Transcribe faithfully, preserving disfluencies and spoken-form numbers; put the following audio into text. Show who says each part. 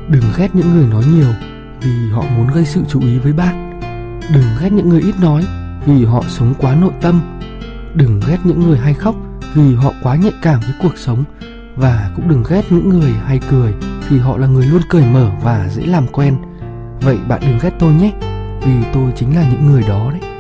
Speaker 1: Đừng ghét những người nói nhiều vì họ muốn gây sự chú ý với bạn. Đừng ghét những người ít nói vì họ sống quá nội tâm. Đừng ghét những người hay khóc vì họ quá nhạy cảm với cuộc sống. Và cũng đừng ghét những người hay cười vì họ là người luôn cởi mở và dễ làm quen. Vậy bạn đừng ghét tôi nhé, vì tôi chính là những người đó đấy.